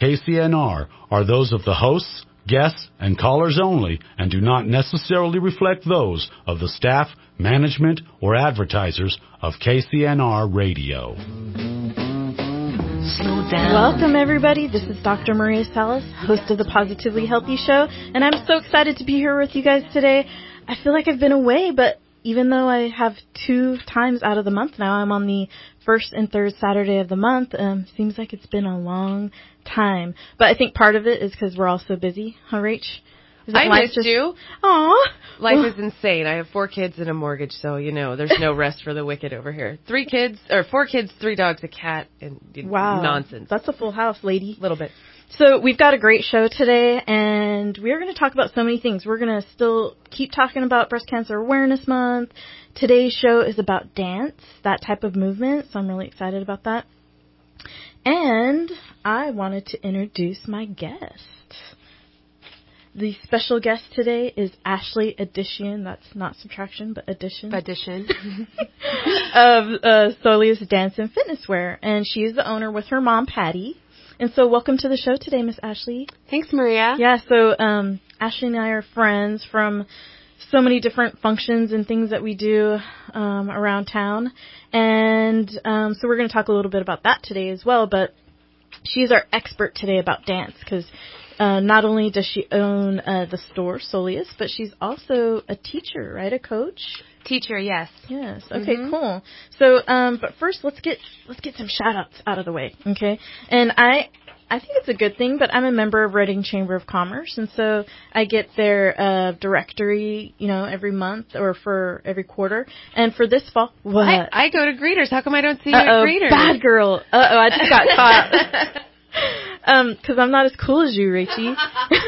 KCNR are those of the hosts, guests, and callers only and do not necessarily reflect those of the staff, management, or advertisers of KCNR Radio. Slow down. Welcome, everybody. This is Dr. Maria Salas, host of the Positively Healthy Show, and I'm so excited to be here with you guys today. I feel like I've been away, but even though I have 2 times out of the month now, I'm on the first and third Saturday of the month. Seems like it's been a long time. But I think part of it is because we're all so busy. Huh, Rach? I missed you. Aw. Life is insane. I have 4 kids and a mortgage, so, there's no rest for the wicked over here. 4 kids, 3 dogs, a cat, and wow. Nonsense. That's a full house, lady. A little bit. So we've got a great show today, and we're going to talk about so many things. We're going to still keep talking about Breast Cancer Awareness Month. Today's show is about dance, that type of movement, so I'm really excited about that. And I wanted to introduce my guest. The special guest today is Ashley Addition. That's not subtraction, but addition. Addition. Of Soleus Dance and Fitness Wear. And she is the owner with her mom, Patty. And so welcome to the show today, Miss Ashley. Thanks, Maria. Yeah, so Ashley and I are friends from so many different functions and things that we do around town. And so we're going to talk a little bit about that today as well. But she's our expert today about dance because not only does she own the store, Soleus, but she's also a teacher, right? A coach? Teacher, yes. Yes. Okay, cool. So, but first, let's get some shout-outs out of the way, okay? And I think it's a good thing, but I'm a member of Reading Chamber of Commerce, and so I get their directory, every month or for every quarter. And for this fall, what? I go to Greeters. How come I don't see you at Greeters? Bad girl. I just got caught. Because I'm not as cool as you, Rachie.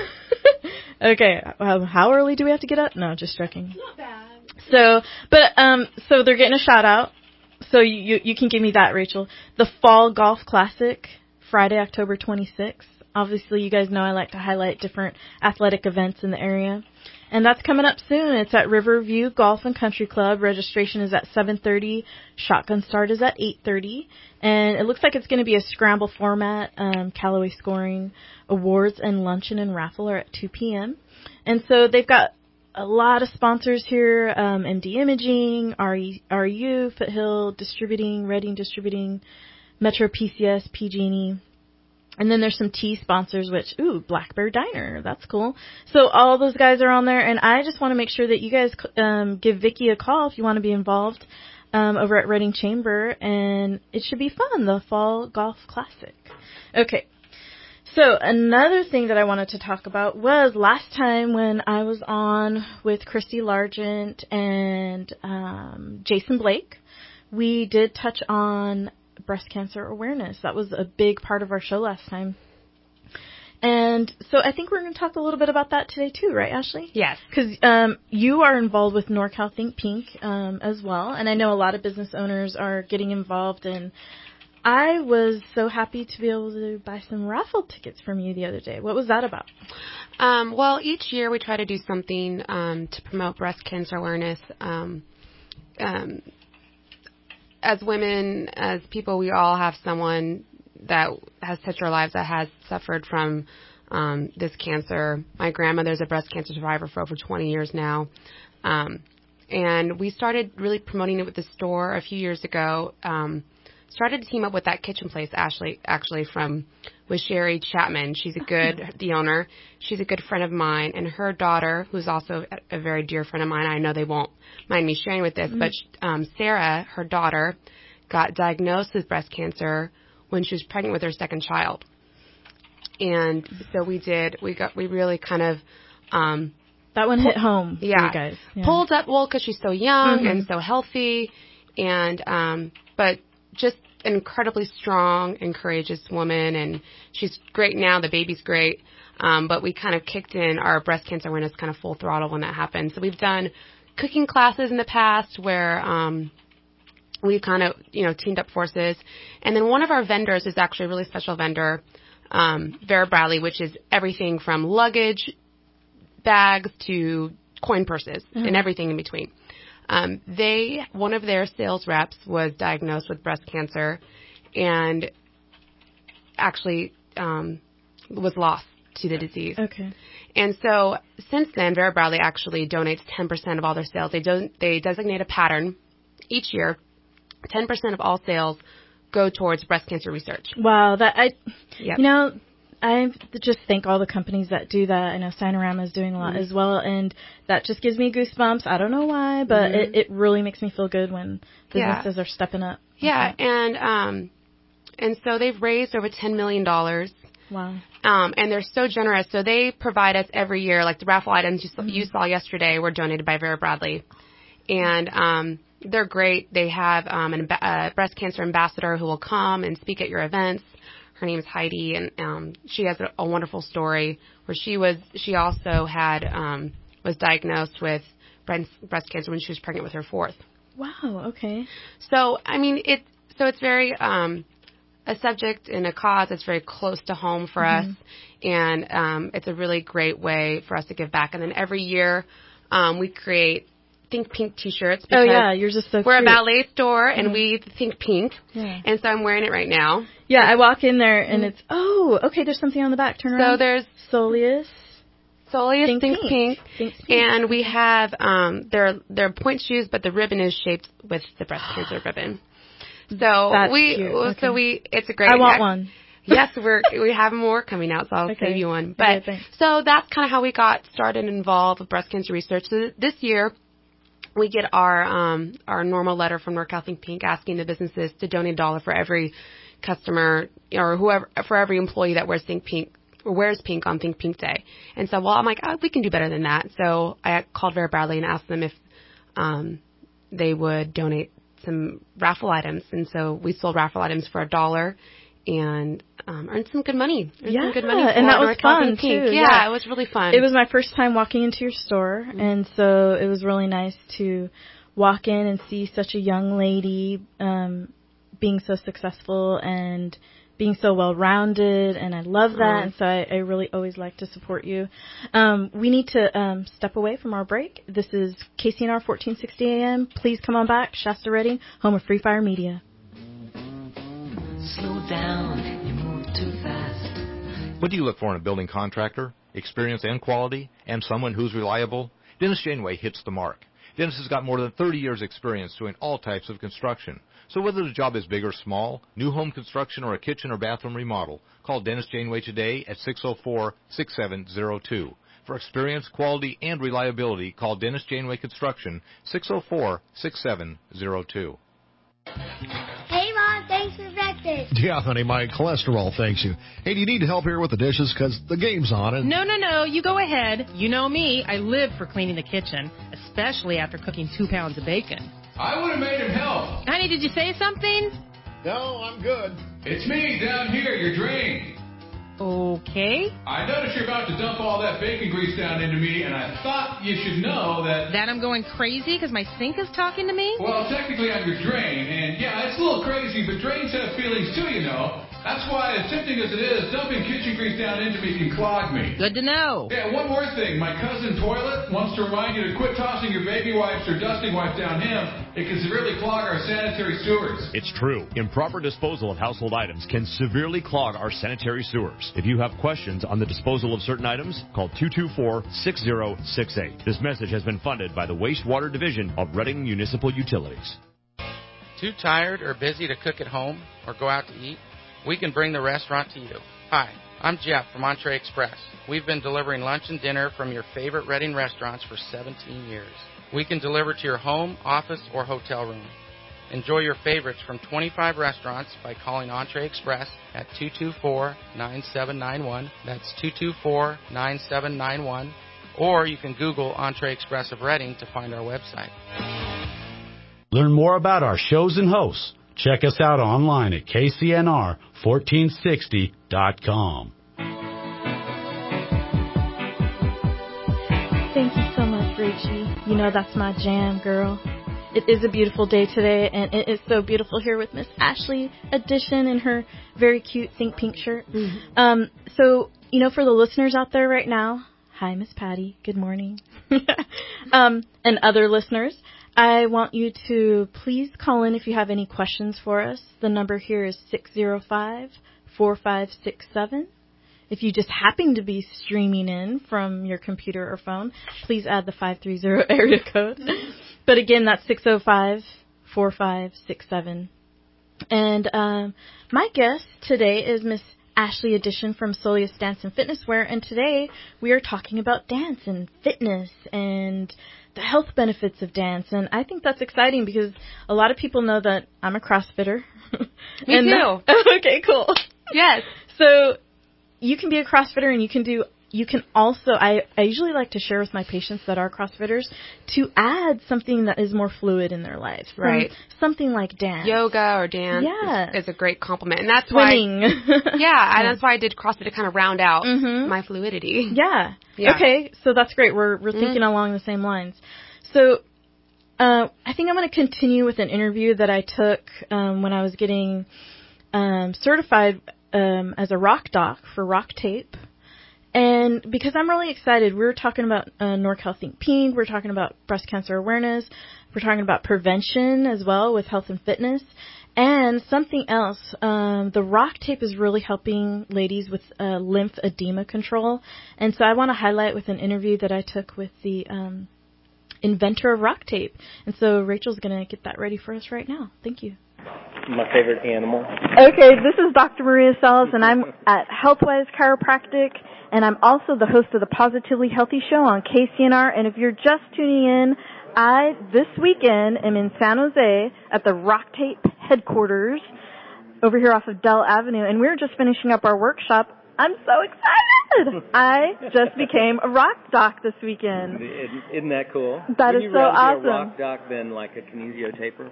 Okay, how early do we have to get up? No, just joking. Not bad. So they're getting a shout out. So you can give me that, Rachel. The Fall Golf Classic, Friday, October 26th. Obviously, you guys know I like to highlight different athletic events in the area. And that's coming up soon. It's at Riverview Golf and Country Club. Registration is at 7:30. Shotgun start is at 8:30. And it looks like it's going to be a scramble format. Callaway scoring, awards, and luncheon and raffle are at 2 p.m. And so they've got a lot of sponsors here, MD Imaging, REU, Foothill Distributing, Reading Distributing, Metro PCS, PG&E. And then there's some tea sponsors, Black Bear Diner. That's cool. So all those guys are on there, and I just want to make sure that you guys give Vicki a call if you want to be involved over at Reading Chamber, and it should be fun, the Fall Golf Classic. Okay. So another thing that I wanted to talk about was last time when I was on with Christy Largent and Jason Blake, we did touch on breast cancer awareness. That was a big part of our show last time. And so I think we're going to talk a little bit about that today too, right, Ashley? Yes. Because you are involved with NorCal Think Pink as well, and I know a lot of business owners are getting involved, and I was so happy to be able to buy some raffle tickets from you the other day. What was that about? Well, each year we try to do something to promote breast cancer awareness. As women, as people, we all have someone that has touched our lives that has suffered from this cancer. My grandmother's a breast cancer survivor for over 20 years now. And we started really promoting it with the store a few years ago. Started to team up with that kitchen place, Ashley, actually with Sherry Chapman. She's the owner. She's a good friend of mine, and her daughter, who's also a very dear friend of mine. I know they won't mind me sharing with this, but Sarah, her daughter, got diagnosed with breast cancer when she was pregnant with her second child. And so we really kind of, that one hit home for you guys. Yeah. Pulled up, because she's so young and so healthy, and, but just an incredibly strong and courageous woman, and she's great now. The baby's great. But we kind of kicked in our breast cancer awareness kind of full throttle when that happened. So we've done cooking classes in the past where, we've kind of, teamed up forces. And then one of our vendors is actually a really special vendor, Vera Bradley, which is everything from luggage, bags to coin purses and everything in between. One of their sales reps was diagnosed with breast cancer and actually, was lost to the disease. Okay. And so since then, Vera Bradley actually donates 10% of all their sales. They designate a pattern each year. 10% of all sales go towards breast cancer research. Wow, Yep. you know, I just thank all the companies that do that. I know Sinorama is doing a lot as well, and that just gives me goosebumps. I don't know why, but it really makes me feel good when businesses are stepping up. Yeah, and so they've raised over $10 million. Wow. And they're so generous. So they provide us every year, like the raffle items you saw yesterday were donated by Vera Bradley. And they're great. They have a breast cancer ambassador who will come and speak at your events. Her name is Heidi, and she has a wonderful story where she also had was diagnosed with breast cancer when she was pregnant with her fourth. Wow. Okay. So I mean, it's very a subject and a cause that's very close to home for us, and it's a really great way for us to give back. And then every year we create Think Pink T-shirts. Oh yeah, yours is so we're cute. a ballet store, and we think pink, and so I'm wearing it right now. Yeah, I walk in there, and it's, okay, there's something on the back. Turn around. So there's Soleus Think Pink. And we have, they're point shoes, but the ribbon is shaped with the breast cancer ribbon. So That's cute. Okay. It's a great. I want one. Yes, we have more coming out, so I'll save you one. But so that's kind of how we got started and involved with breast cancer research. So this year, we get our normal letter from NorCal Think Pink asking the businesses to donate $1 for every customer or whoever, for every employee that wears Think Pink or wears pink on Think Pink Day. And so, I'm like, we can do better than that. So I called Vera Bradley and asked them if they would donate some raffle items. And so we sold raffle items for $1 and earned some good money. And that was fun too. Yeah, it was really fun. It was my first time walking into your store, and so it was really nice to walk in and see such a young lady being so successful and being so well-rounded, and I love that, and so I really always like to support you. We need to step away from our break. This is KCNR 1460 AM. Please come on back. Shasta Redding, home of Free Fire Media. Slow down, you move too fast. What do you look for in a building contractor? Experience and quality, and someone who's reliable? Dennis Janeway hits the mark. Dennis has got more than 30 years' experience doing all types of construction. So whether the job is big or small, new home construction or a kitchen or bathroom remodel, call Dennis Janeway today at 604-6702. For experience, quality, and reliability, call Dennis Janeway Construction, 604-6702. Hey, Mom, thanks for breakfast. Yeah, honey, my cholesterol thanks you. Hey, do you need help here with the dishes? Because the game's on. And No, you go ahead. You know me. I live for cleaning the kitchen, especially after cooking 2 pounds of bacon. I would have made him help. Honey, did you say something? No, I'm good. It's me down here, your drain. Okay. I noticed you're about to dump all that bacon grease down into me, and I thought you should know that... That I'm going crazy because my sink is talking to me? Well, technically I'm your drain, and yeah, it's a little crazy, but drains have feelings too, you know. That's why, as tempting as it is, dumping kitchen grease down into me can clog me. Good to know. Yeah, one more thing. My cousin Toilet wants to remind you to quit tossing your baby wipes or dusting wipes down him. It can severely clog our sanitary sewers. It's true. Improper disposal of household items can severely clog our sanitary sewers. If you have questions on the disposal of certain items, call 224-6068. This message has been funded by the Wastewater Division of Reading Municipal Utilities. Too tired or busy to cook at home or go out to eat? We can bring the restaurant to you. Hi, I'm Jeff from Entree Express. We've been delivering lunch and dinner from your favorite Reading restaurants for 17 years. We can deliver to your home, office, or hotel room. Enjoy your favorites from 25 restaurants by calling Entree Express at 224-9791. That's 224-9791. Or you can Google Entree Express of Reading to find our website. Learn more about our shows and hosts. Check us out online at KCNR1460.com. Thank you so much, Rachie. You know that's my jam, girl. It is a beautiful day today, and it is so beautiful here with Miss Ashley Edition in her very cute Think Pink shirt. Mm-hmm. So, you know, for the listeners out there right now, hi, Miss Patty. Good morning. And other listeners, I want you to please call in if you have any questions for us. The number here is 605-4567. If you just happen to be streaming in from your computer or phone, please add the 530 area code. But again, that's 605-4567. And my guest today is Miss Ashley Addition from Soleus Dance and Fitness Wear, and today we are talking about dance and fitness and the health benefits of dance. And I think that's exciting because a lot of people know that I'm a CrossFitter. Me too. Okay, cool. Yes. So you can be a CrossFitter, and you can also, I usually like to share with my patients that are CrossFitters to add something that is more fluid in their lives. Right. Something like dance. Yoga or dance is a great complement. And that's Swimming. why, and that's why I did CrossFit to kind of round out my fluidity. Yeah. Okay, so that's great. We're thinking along the same lines. So I think I'm going to continue with an interview that I took when I was getting certified as a rock doc for Rock Tape. And because I'm really excited, we were talking about NorCal Think Pink, we're talking about breast cancer awareness, we're talking about prevention as well with health and fitness, and something else. The Rock Tape is really helping ladies with lymphedema control, and so I want to highlight with an interview that I took with the inventor of Rock Tape. And so Rachel's going to get that ready for us right now. Thank you. My favorite animal. Okay, this is Dr. Maria Salas, and I'm at HealthWise Chiropractic, and I'm also the host of the Positively Healthy Show on KCNR. And if you're just tuning in, I, this weekend, am in San Jose at the Rock Tape headquarters over here off of Dell Avenue, and we're just finishing up our workshop. I'm so excited! I just became a rock doc this weekend. Isn't that cool? That is so awesome. Be a rock doc than like a kinesiotaper?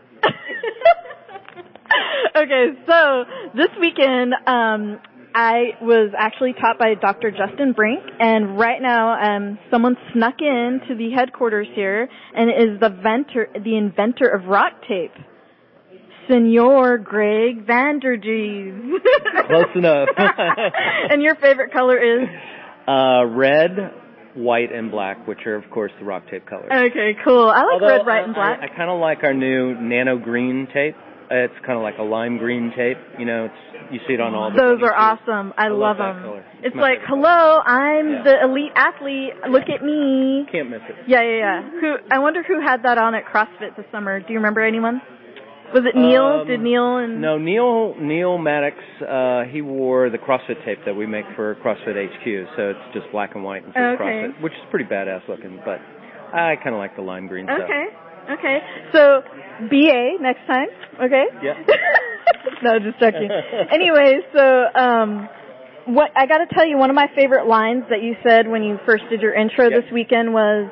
Okay, so this weekend I was actually taught by Dr. Justin Brink, and right now someone snuck in to the headquarters here and is the inventor of Rock Tape. Senor Greg Vanderjeev. Close enough. And your favorite color is? Red, white, and black, which are, of course, the Rock Tape colors. Okay, cool. I like red, white, and black. I kind of like our new nano green tape. It's kind of like a lime green tape. You know, you see it on all the Those are awesome. I love them. Color. It's like, hello, I'm the elite athlete. Look at me. Can't miss it. Yeah. I wonder who had that on at CrossFit this summer. Do you remember anyone? Was it Neil? Did Neil and... No, Neil Maddox, he wore the CrossFit tape that we make for CrossFit HQ, so it's just black and white and says CrossFit, which is pretty badass looking, but I kind of like the lime green stuff. Okay. So, BA next time, okay? Yeah. No, just joking. Anyway, so, what I got to tell you, one of my favorite lines that you said when you first did your intro this weekend was,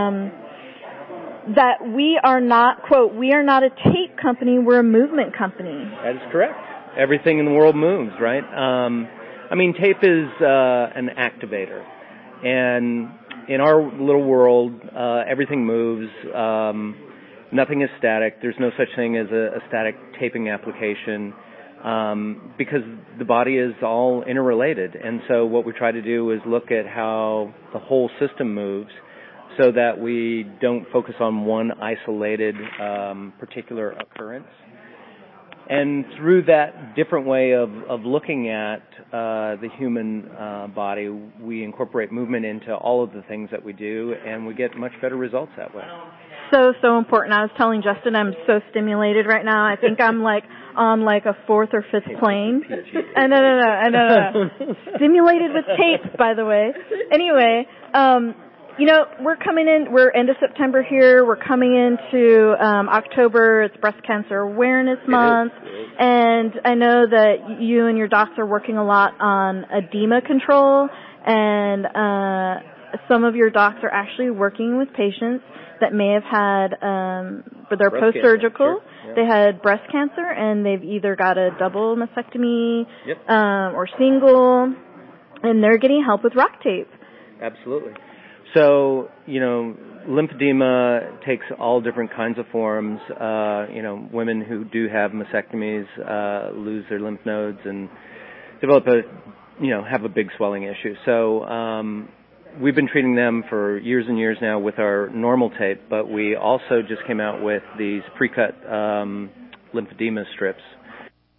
that we are not, quote, we are not a tape company, we're a movement company. That is correct. Everything in the world moves, right? I mean, tape is an activator. And in our little world, everything moves. Nothing is static. There's no such thing as a static taping application because the body is all interrelated. And so what we try to do is look at how the whole system moves, so that we don't focus on one isolated particular occurrence. And through that different way of looking at the human body, we incorporate movement into all of the things that we do, and we get much better results that way. So important. I was telling Justin I'm so stimulated right now. I think I'm like on like a fourth or fifth plane. I know. Stimulated with tape, by the way. Anyway, you know, we're end of September here. We're coming into October. It's Breast Cancer Awareness Month. And I know that you and your docs are working a lot on edema control. And some of your docs are actually working with patients that may have had, they're post-surgical. Sure. They had breast cancer, and they've either got a double mastectomy or single, and they're getting help with Rock Tape. Absolutely. So, you know, lymphedema takes all different kinds of forms. You know, women who do have mastectomies lose their lymph nodes and develop have a big swelling issue. So we've been treating them for years and years now with our normal tape, but we also just came out with these pre-cut lymphedema strips.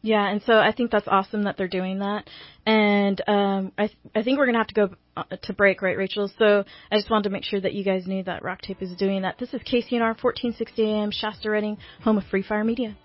Yeah, and so I think that's awesome that they're doing that. And I think we're going to have to go to break, right, Rachel? So I just wanted to make sure that you guys knew that Rock Tape is doing that. This is KCNR 1460 AM, Shasta Redding, home of Free Fire Media.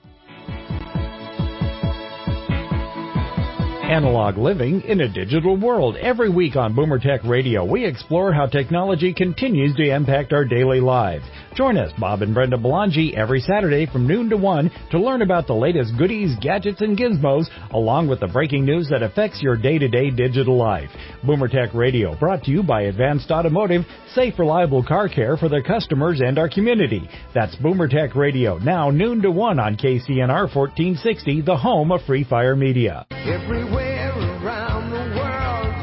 Analog living in a digital world. Every week on Boomer Tech Radio, we explore how technology continues to impact our daily lives. Join us, Bob and Brenda Belangi, every Saturday from noon to 1 to learn about the latest goodies, gadgets, and gizmos, along with the breaking news that affects your day-to-day digital life. Boomer Tech Radio, brought to you by Advanced Automotive, safe, reliable car care for their customers and our community. That's Boomer Tech Radio, now noon to 1 on KCNR 1460, the home of Free Fire Media. Everywhere around the world.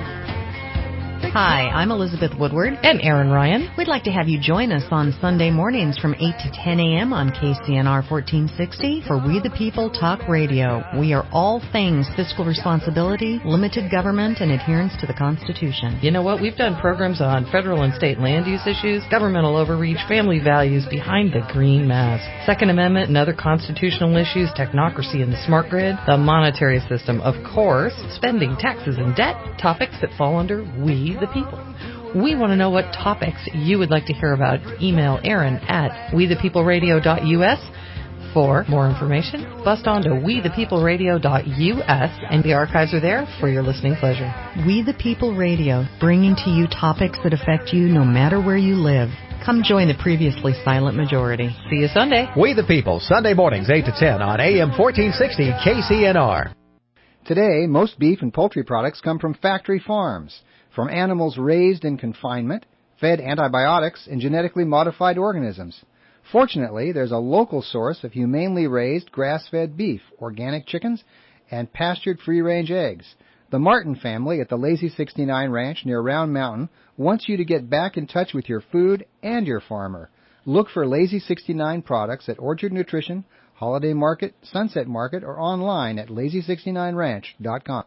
Hi, I'm Elizabeth Woodward. And Aaron Ryan. We'd like to have you join us on Sunday mornings from 8 to 10 a.m. on KCNR 1460 for We the People Talk Radio. We are all things fiscal responsibility, limited government, and adherence to the Constitution. You know what? We've done programs on federal and state land use issues, governmental overreach, family values behind the green mask, Second Amendment and other constitutional issues, technocracy and the smart grid, the monetary system, of course, spending, taxes, and debt, topics that fall under We the People. We want to know what topics you would like to hear about. Email Aaron at wethepeopleradio.us. For more information, bust on to wethepeopleradio.us, and the archives are there for your listening pleasure. We the People Radio, bringing to you topics that affect you no matter where you live. Come join the previously silent majority. See you Sunday. We the People, Sunday mornings 8 to 10 on AM 1460 KCNR. Today, most beef and poultry products come from factory farms, from animals raised in confinement, fed antibiotics, and genetically modified organisms. Fortunately, there's a local source of humanely raised grass-fed beef, organic chickens, and pastured free-range eggs. The Martin family at the Lazy 69 Ranch near Round Mountain wants you to get back in touch with your food and your farmer. Look for Lazy 69 products at Orchard Nutrition, Holiday Market, Sunset Market, or online at lazy69ranch.com.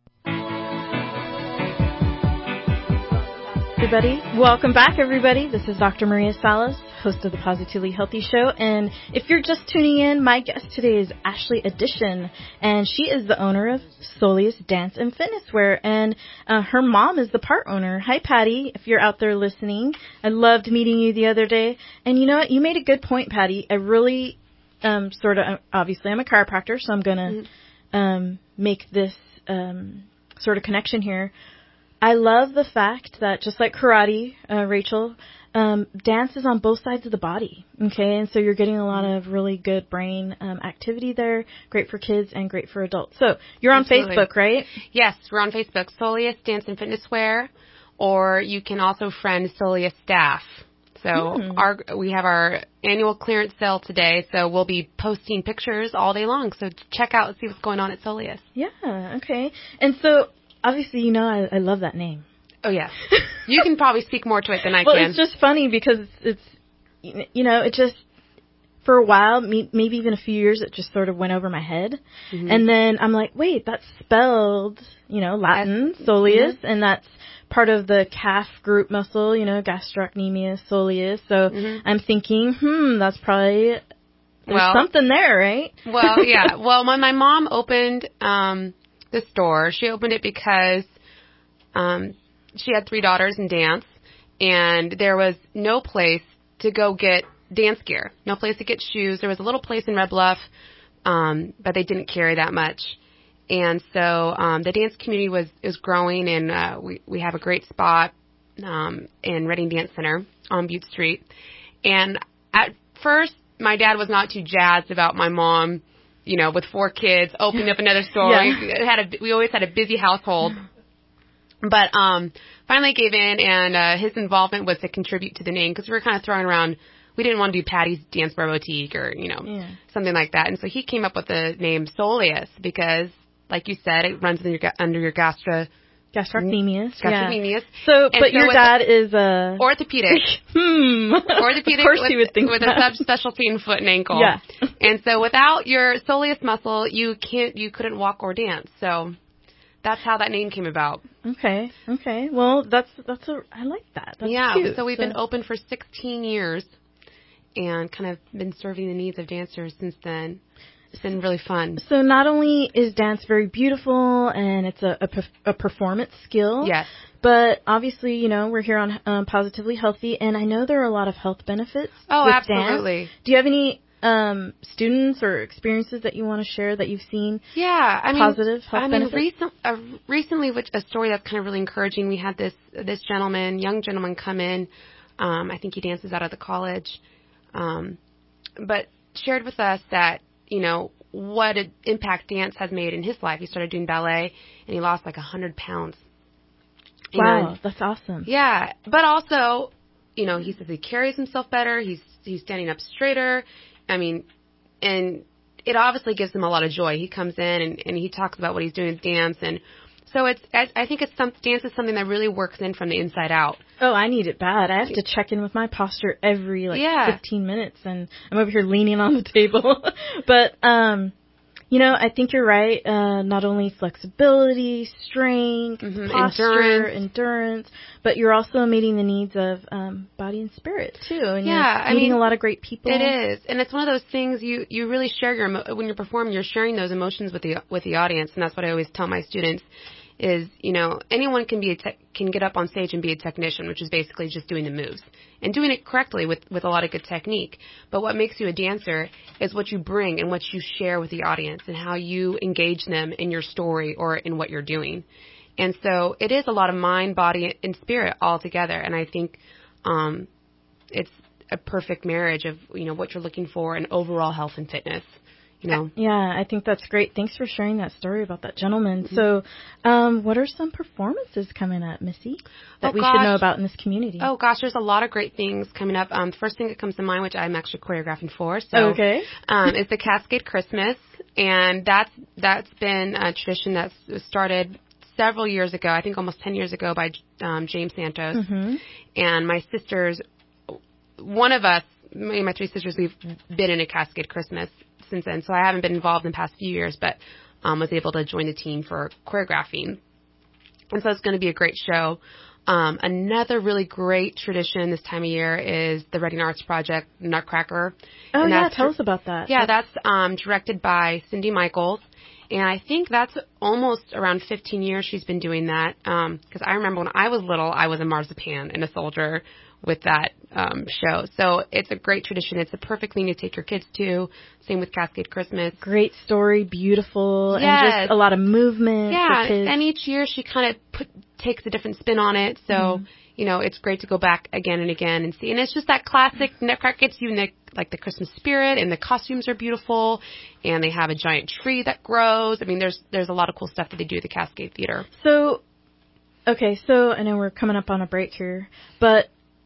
Everybody, welcome back, everybody. This is Dr. Maria Salas, host of the Positively Healthy Show. And if you're just tuning in, my guest today is Ashley Addition, and she is the owner of Soleus Dance and Fitness Wear, and her mom is the part owner. Hi, Patty, if you're out there listening. I loved meeting you the other day. And you know what? You made a good point, Patty. I really obviously I'm a chiropractor, so I'm going to make this sort of connection here. I love the fact that just like karate, Rachel, dance is on both sides of the body, okay? And so you're getting a lot of really good brain activity there, great for kids and great for adults. So you're on Facebook, right? Yes, we're on Facebook, Soleus Dance and Fitness Wear, or you can also friend Soleus Staff. So we have our annual clearance sale today, so we'll be posting pictures all day long. So check out and see what's going on at Soleus. Yeah, okay. And so obviously, you know, I love that name. Oh, yes. You can probably speak more to it than I well, can. Well, it's just funny because it's, you know, it just, for a while, maybe even a few years, it just sort of went over my head. Mm-hmm. And then I'm like, wait, that's spelled, you know, Latin, soleus, and that's part of the calf group muscle, you know, gastrocnemius soleus. So I'm thinking, that's probably, there's something there, right? Well, yeah. Well, when my mom opened the store, she opened it because she had 3 daughters in dance, and there was no place to go get dance gear, no place to get shoes. There was a little place in Red Bluff, but they didn't carry that much. And so the dance community is growing, and we have a great spot in Redding Dance Center on Butte Street. And at first, my dad was not too jazzed about my mom, you know, with 4 kids, opening up another store. Yeah. We always had a busy household. But finally gave in, and his involvement was to contribute to the name, because we were kind of throwing around, we didn't want to do Patty's Dance Bar Boutique or, you know, something like that. And so he came up with the name Soleus because, like you said, it runs under your gastrocnemius. Yeah. So, but your dad is orthopedic. Orthopedic. Of course he would think with that. a subspecialty in foot and ankle. Yeah. And so without your soleus muscle, you couldn't walk or dance. So that's how that name came about. Okay. Well, I like that. That's cute. So we've been open for 16 years and kind of been serving the needs of dancers since then. it's been really fun. So not only is dance very beautiful and it's a performance skill, yes, but obviously, you know, we're here on Positively Healthy, and I know there are a lot of health benefits with absolutely. dance. Do you have any students or experiences that you want to share that you've seen? Yeah, positive health benefits? Recently, which a story that's kind of really encouraging. We had this young gentleman come in. I think he dances out of the college, but shared with us that, you know, what an impact dance has made in his life. He started doing ballet, and he lost like 100 pounds. Wow, that's awesome. Yeah, but also, you know, he says he carries himself better. He's standing up straighter. I mean, and it obviously gives him a lot of joy. He comes in and he talks about what he's doing with dance, and so I think dance is something that really works in from the inside out. Oh, I need it bad. I have to check in with my posture every 15 minutes, and I'm over here leaning on the table. But you know, I think you're right. Not only flexibility, strength, posture, endurance, but you're also meeting the needs of body and spirit too. And you're meeting a lot of great people. It is, and it's one of those things you really share when you're performing. You're sharing those emotions with the audience, and that's what I always tell my students. Is, you know, anyone can get up on stage and be a technician, which is basically just doing the moves and doing it correctly with a lot of good technique. But what makes you a dancer is what you bring and what you share with the audience and how you engage them in your story or in what you're doing. And so it is a lot of mind, body, and spirit all together. And I think it's a perfect marriage of, you know, what you're looking for and overall health and fitness. You know. Yeah, I think that's great. Thanks for sharing that story about that gentleman. Mm-hmm. So, what are some performances coming up, Missy, that we should know about in this community? Oh, gosh, there's a lot of great things coming up. The first thing that comes to mind, which I'm actually choreographing for, so okay. Is the Cascade Christmas, and that's been a tradition that's started several years ago, I think almost 10 years ago, by James Santos. Mm-hmm. And my sisters, one of us, my three sisters, we've been in a Cascade Christmas since then, so I haven't been involved in the past few years, but was able to join the team for choreographing. And so it's going to be a great show. Another really great tradition this time of year is the Reading Arts Project, Nutcracker. Oh, yeah, tell us about that. Yeah, that's directed by Cindy Michaels. And I think that's almost around 15 years she's been doing that. Because I remember when I was little, I was a marzipan and a soldier with that show. So it's a great tradition. It's a perfect thing to take your kids to. Same with Cascade Christmas. Great story, beautiful, yes. And just a lot of movement for kids. And each year she kind of takes a different spin on it. So, you know, it's great to go back again and again and see. And it's just that classic Nutcracker gets you in the Christmas spirit, and the costumes are beautiful, and they have a giant tree that grows. I mean, there's a lot of cool stuff that they do at the Cascade Theater. So, okay, so I know we're coming up on a break here, but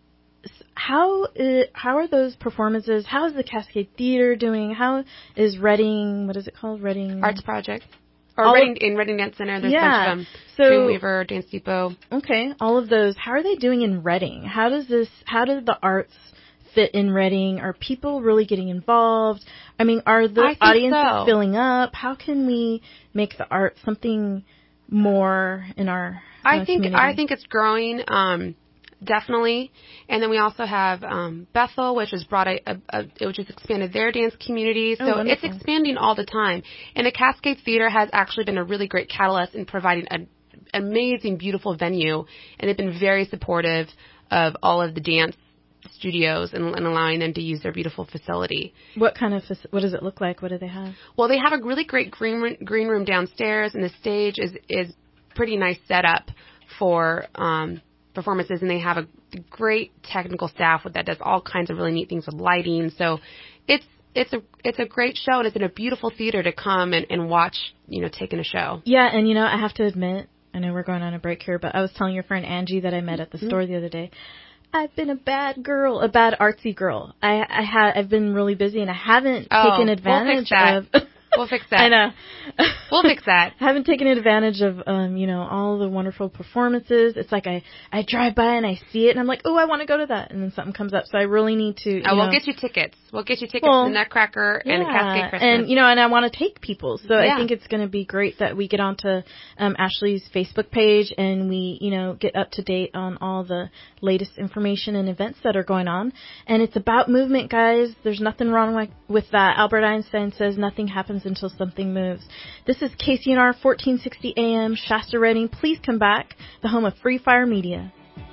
how are those performances? How is the Cascade Theater doing? How is Reading, what is it called? Reading Arts Project. Or Reading Dance Center. There's a bunch of them. So, Dreamweaver, Dance Depot. Okay, all of those. How are they doing in Reading? How do the arts fit in Reading? Are people really getting involved? I mean, are the audiences filling up? How can we make the art something more in our community? I think it's growing. Definitely. And then we also have Bethel, which has which has expanded their dance community. So it's expanding all the time. And the Cascade Theater has actually been a really great catalyst in providing an amazing, beautiful venue. And they've been very supportive of all of the dance studios and allowing them to use their beautiful facility. What does it look like? What do they have? Well, they have a really great green room downstairs, and the stage is pretty nice setup for performances, and they have a great technical staff that does all kinds of really neat things with lighting. So it's a great show, and it's in a beautiful theater to come and watch, you know, taking a show. Yeah, and you know, I have to admit, I know we're going on a break here, but I was telling your friend Angie that I met at the store the other day. I've been a bad artsy girl. I've been really busy, and I haven't taken advantage of We'll fix that. I know. We'll fix that. I haven't taken advantage of, all the wonderful performances. It's like I drive by and I see it and I'm like, oh, I want to go to that. And then something comes up. So I really need to, we'll get you tickets. We'll get you tickets to Nutcracker and the Cascade Christmas. And, and I want to take people. So I think it's going to be great that we get onto Ashley's Facebook page and we, get up to date on all the latest information and events that are going on. And it's about movement, guys. There's nothing wrong with that. Albert Einstein says nothing happens until something moves. This is KCNR 1460 AM, Shasta Redding. Please come back, the home of Free Fire Media.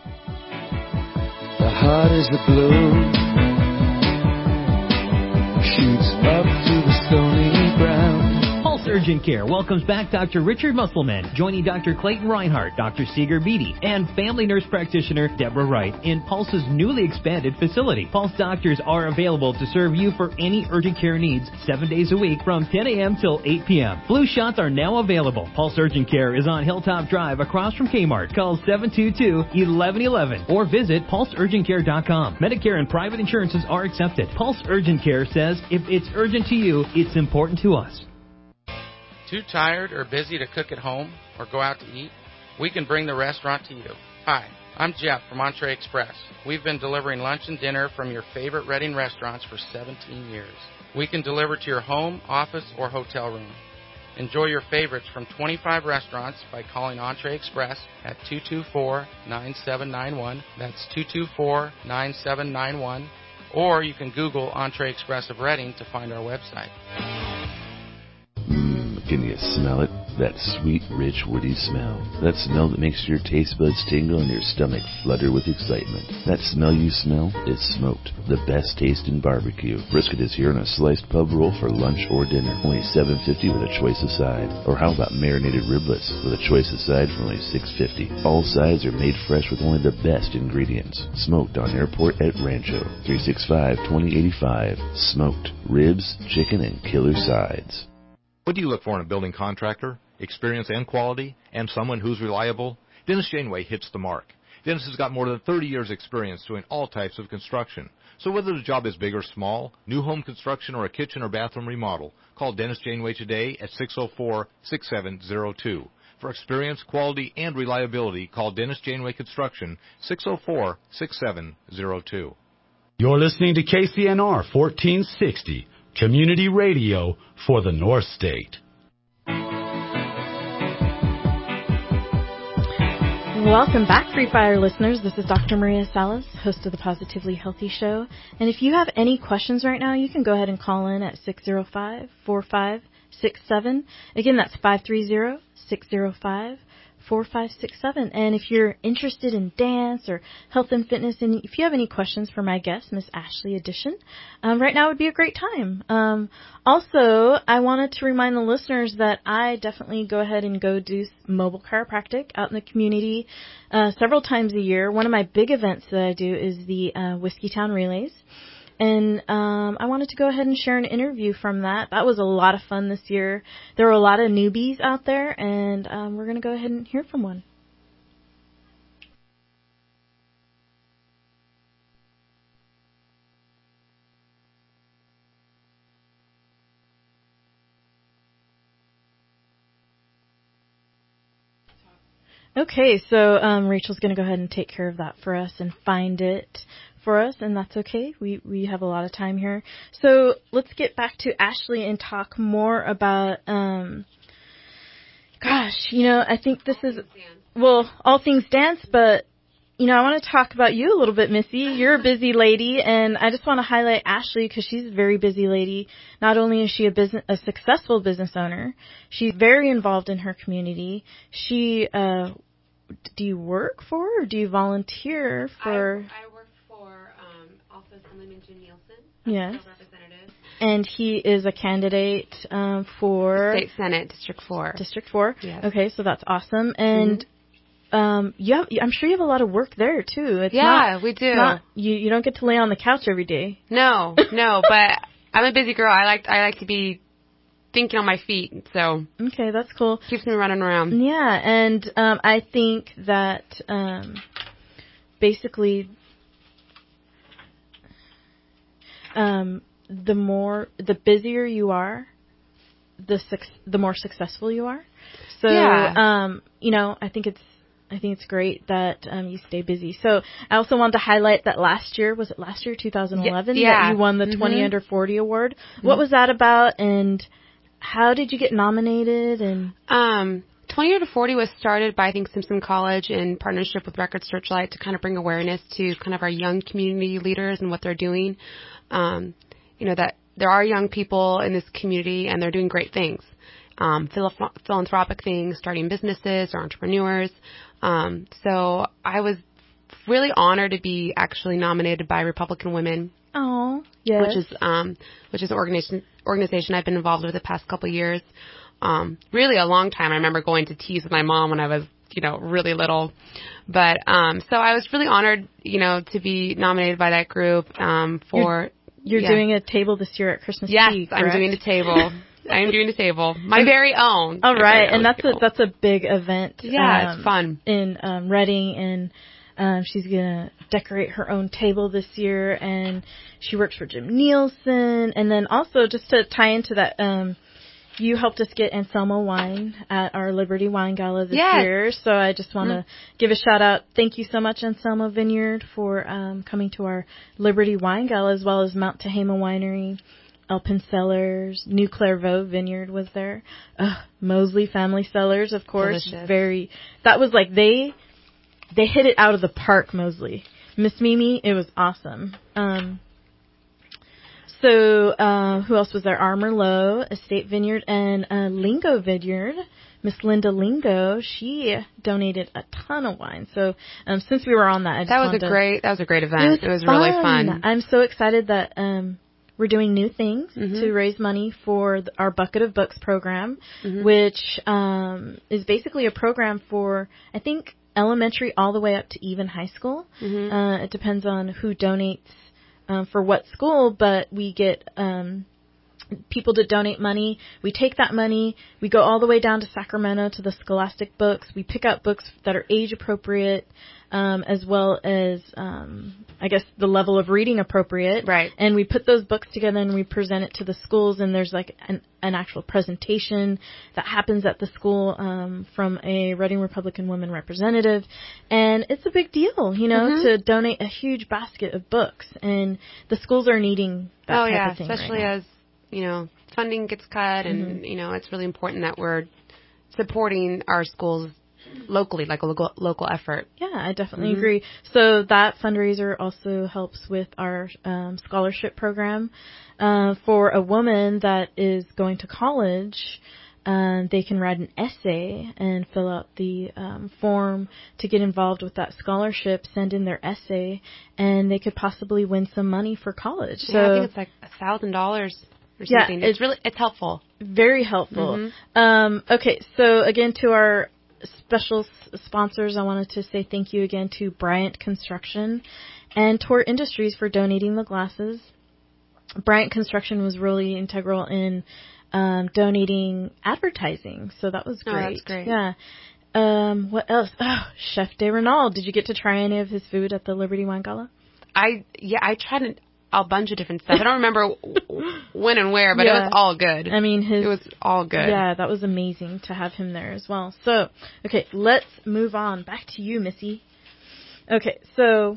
The heart is the blue, shoots up to the stony ground. Pulse Urgent Care welcomes back Dr. Richard Musselman, joining Dr. Clayton Reinhardt, Dr. Seeger Beatty, and family nurse practitioner Deborah Wright in Pulse's newly expanded facility. Pulse doctors are available to serve you for any urgent care needs 7 days a week from 10 a.m. till 8 p.m. Flu shots are now available. Pulse Urgent Care is on Hilltop Drive across from Kmart. Call 722-1111 or visit pulseurgentcare.com. Medicare and private insurances are accepted. Pulse Urgent Care says if it's urgent to you, it's important to us. Too tired or busy to cook at home or go out to eat? We can bring the restaurant to you. Hi, I'm Jeff from Entree Express. We've been delivering lunch and dinner from your favorite Redding restaurants for 17 years. We can deliver to your home, office, or hotel room. Enjoy your favorites from 25 restaurants by calling Entree Express at 224-9791. That's 224-9791. Or you can Google Entree Express of Redding to find our website. Can you smell it? That sweet, rich, woody smell. That smell that makes your taste buds tingle and your stomach flutter with excitement. That smell you smell is smoked. The best taste in barbecue. Brisket is here on a sliced pub roll for lunch or dinner. Only $7.50 with a choice of side. Or how about marinated riblets with a choice of side for only $6.50. All sides are made fresh with only the best ingredients. Smoked on Airport at Rancho. 365-2085. Smoked. Ribs, chicken, and killer sides. What do you look for in a building contractor? Experience and quality, and someone who's reliable? Dennis Janeway hits the mark. Dennis has got more than 30 years' experience doing all types of construction. So whether the job is big or small, new home construction or a kitchen or bathroom remodel, call Dennis Janeway today at 604-6702. For experience, quality, and reliability, call Dennis Janeway Construction, 604-6702. You're listening to KCNR 1460. Community radio for the North State. Welcome back, Free Fire listeners. This is Dr. Maria Salas, host of the Positively Healthy Show. And if you have any questions right now, you can go ahead and call in at 605-4567. Again, that's 530-605-4567. And if you're interested in dance or health and fitness, and if you have any questions for my guest, Miss Ashley Addition, right now would be a great time. Also, I wanted to remind the listeners that I definitely go ahead and go do mobile chiropractic out in the community several times a year. One of my big events that I do is the Whiskey Town Relays. And I wanted to go ahead and share an interview from that. That was a lot of fun this year. There were a lot of newbies out there, and we're going to go ahead and hear from one. Okay, so Rachel's going to go ahead and take care of that for us and find it for us, and that's okay. We have a lot of time here. So let's get back to Ashley and talk more about, I think this is, all things dance, but, I want to talk about you a little bit, Missy. You're a busy lady, and I just want to highlight Ashley because she's a very busy lady. Not only is she a successful business owner, she's very involved in her community. She, do you work for or do you volunteer for? I work for also Assemblyman Jim Nielsen, yes, representative. And he is a candidate for State Senate, District 4. District 4. Yes. Okay, so that's awesome. And I'm sure you have a lot of work there too. We do. You don't get to lay on the couch every day. No, but I'm a busy girl. I like to be thinking on my feet. So okay, that's cool. Keeps me running around. Yeah, and I think that basically the busier you are, the more successful you are. So, Yeah. I think it's great that you stay busy. So I also wanted to highlight that last year, 2011, Yeah. that you won the 20 Under 40 award. What was that about, and how did you get nominated? And 20 Under 40 was started by, I think, Simpson College in partnership with Record Searchlight to kind of bring awareness to kind of our young community leaders and what they're doing. That there are young people in this community and they're doing great things. Philanthropic things, starting businesses or entrepreneurs. So I was really honored to be actually nominated by Republican Women. Oh, yes. Which is an organization I've been involved with the past couple of years. Really a long time. I remember going to teas with my mom when I was, really little. But, so I was really honored, to be nominated by that group, You're doing a table this year at Christmas Tea, correct? I'm doing the table. I am doing the table. My very own. All right. And that's a big event. Yeah, it's fun. In Reading, and she's going to decorate her own table this year, and she works for Jim Nielsen. And then also, just to tie into that, you helped us get Anselmo wine at our Liberty Wine Gala this year. So I just want to give a shout out. Thank you so much, Anselmo Vineyard, for coming to our Liberty Wine Gala, as well as Mount Tehama Winery, Elpin Cellars, New Clairvaux Vineyard was there. Mosley Family Cellars, of course. Delicious. That was like they hit it out of the park, Mosley. Miss Mimi, it was awesome. So who else was there? Armour Lowe, Estate Vineyard, and Lingo Vineyard. Miss Linda Lingo, she donated a ton of wine. So since we were on that, that was a great event. It was really fun. I'm so excited that we're doing new things to raise money for our Bucket of Books program, which is basically a program for, I think, elementary all the way up to even high school. It depends on who donates for what school, but we get people to donate money. We take that money, we go all the way down to Sacramento to the Scholastic Books. We pick out books that are age appropriate, as well as, I guess, the level of reading appropriate. Right. And we put those books together and we present it to the schools, and there's like an actual presentation that happens at the school from a Reading Republican woman representative. And it's a big deal, to donate a huge basket of books. And the schools are needing that type of thing. Especially right as, funding gets cut and, it's really important that we're supporting our schools locally, like a local effort. Yeah, I definitely agree. So that fundraiser also helps with our scholarship program. For a woman that is going to college, they can write an essay and fill out the form to get involved with that scholarship, send in their essay, and they could possibly win some money for college. So I think it's like $1,000 or something. It's helpful. Very helpful. Okay, so again, to our special sponsors, I wanted to say thank you again to Bryant Construction and Tor Industries for donating the glasses. Bryant Construction was really integral in donating advertising, so that was great. Oh, that's great. Yeah. What else? Oh, Chef De Renald. Did you get to try any of his food at the Liberty Wine Gala? I tried a bunch of different stuff. I don't remember when and where, but it was all good. I mean, it was all good. Yeah, that was amazing to have him there as well. So, okay, let's move on. Back to you, Missy. Okay, so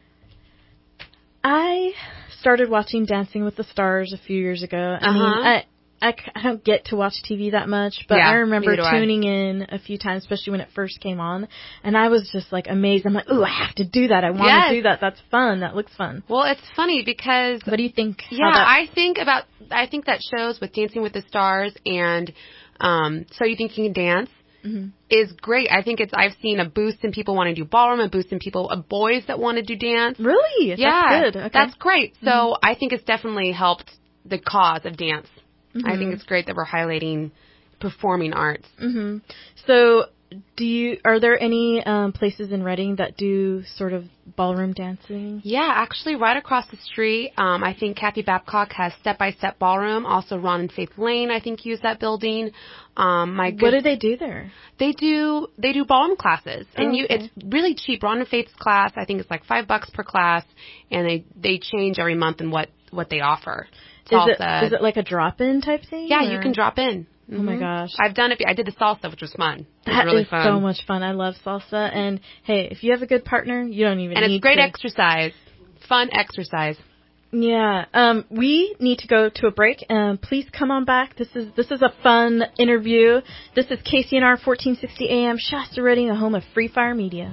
I started watching Dancing with the Stars a few years ago. I mean, I don't get to watch TV that much, but I remember tuning in a few times, especially when it first came on, and I was just like amazed. I'm like, ooh, I have to do that. I want to do that. That's fun. That looks fun. Well, it's funny because what do you think? Yeah, I think that shows with Dancing with the Stars and So You Think You Can Dance is great. I think I've seen a boost in people wanting to do ballroom, a boost in boys that want to do dance. Really? Yeah, that's good. Okay. That's great. So I think it's definitely helped the cause of dance. I think it's great that we're highlighting performing arts. So, are there any places in Reading that do sort of ballroom dancing? Yeah, actually, right across the street, I think Kathy Babcock has Step by Step Ballroom. Also, Ron and Faith Lane, I think, use that building. What do they do there? They do ballroom classes, and it's really cheap. Ron and Faith's class, I think, it's like $5 per class, and they change every month in what they offer. Is it like a drop-in type thing? Yeah, you can drop in. Oh my gosh. I've done it. I did the salsa, which was fun. It was That really is fun. so much fun. I love salsa. And hey, if you have a good partner, you don't even need to. And it's great exercise. Fun exercise. Yeah. We need to go to a break. Please come on back. This is a fun interview. This is KCNR 1460 AM, Shasta Redding, the home of Free Fire Media.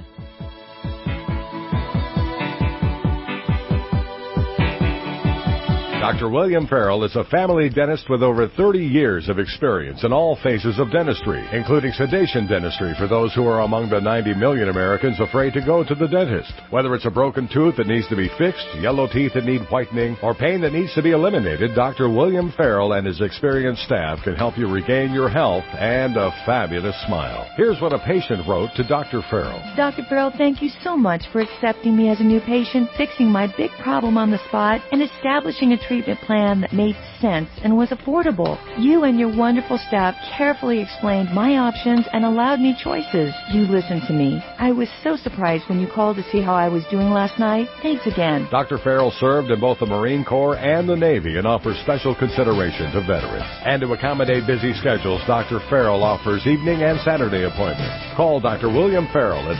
Dr. William Farrell is a family dentist with over 30 years of experience in all phases of dentistry, including sedation dentistry for those who are among the 90 million Americans afraid to go to the dentist. Whether it's a broken tooth that needs to be fixed, yellow teeth that need whitening, or pain that needs to be eliminated, Dr. William Farrell and his experienced staff can help you regain your health and a fabulous smile. Here's what a patient wrote to Dr. Farrell. Dr. Farrell, thank you so much for accepting me as a new patient, fixing my big problem on the spot, and establishing a treatment plan that made sense and was affordable. You and your wonderful staff carefully explained my options and allowed me choices. You listened to me. I was so surprised when you called to see how I was doing last night. Thanks again. Dr. Farrell served in both the Marine Corps and the Navy and offers special consideration to veterans. And to accommodate busy schedules, Dr. Farrell offers evening and Saturday appointments. Call Dr. William Farrell at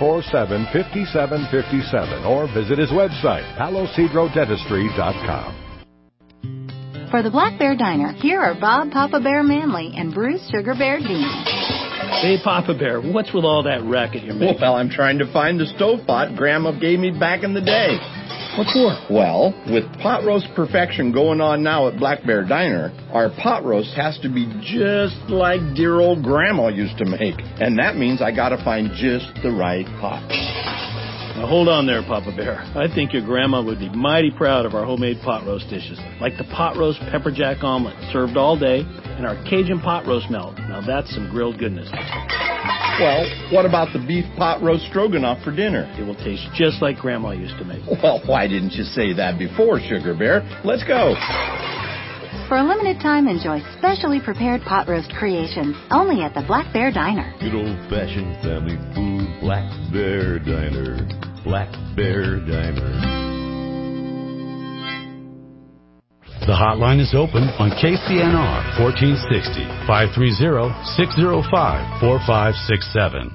547-5757 or visit his website, palocedrodentistry.com. For the Black Bear Diner, here are Bob Papa Bear Manley and Bruce Sugar Bear Dean. Hey, Papa Bear, what's with all that racket you're making? Well, I'm trying to find the stovetop Grandma gave me back in the day. What for? Well, with pot roast perfection going on now at Black Bear Diner, our pot roast has to be just like dear old Grandma used to make. And that means I gotta find just the right pot. Now, hold on there, Papa Bear. I think your grandma would be mighty proud of our homemade pot roast dishes, like the pot roast pepper jack omelet, served all day, and our Cajun pot roast melt. Now, that's some grilled goodness. Well, what about the beef pot roast stroganoff for dinner? It will taste just like Grandma used to make. Well, why didn't you say that before, Sugar Bear? Let's go. For a limited time, enjoy specially prepared pot roast creations only at the Black Bear Diner. Good old-fashioned family food, Black Bear Diner. Black Bear Diner. The hotline is open on KCNR 1460, 530-605-4567.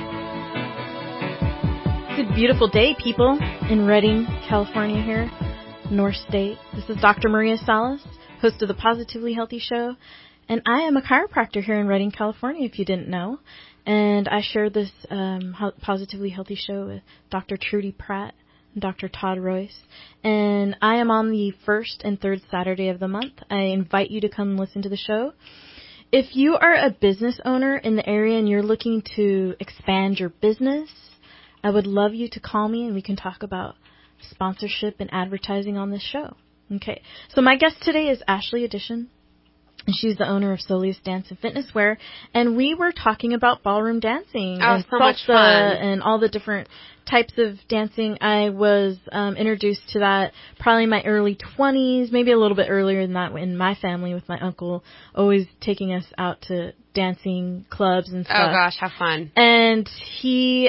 It's a beautiful day, people, in Redding, California here, North State. This is Dr. Maria Salas, host of the Positively Healthy Show, and I am a chiropractor here in Redding, California, if you didn't know. And I share this Positively Healthy Show with Dr. Trudy Pratt and Dr. Todd Royce. And I am on the first and third Saturday of the month. I invite you to come listen to the show. If you are a business owner in the area and you're looking to expand your business, I would love you to call me and we can talk about sponsorship and advertising on this show. Okay, so my guest today is Ashley Addition. And she's the owner of Solis Dance and Fitness Wear, and we were talking about ballroom dancing and so much salsa fun. and all the different types of dancing. I was introduced to that probably in my early 20s, maybe a little bit earlier than that in my family with my uncle always taking us out to dancing clubs and stuff. Oh gosh, have fun. And he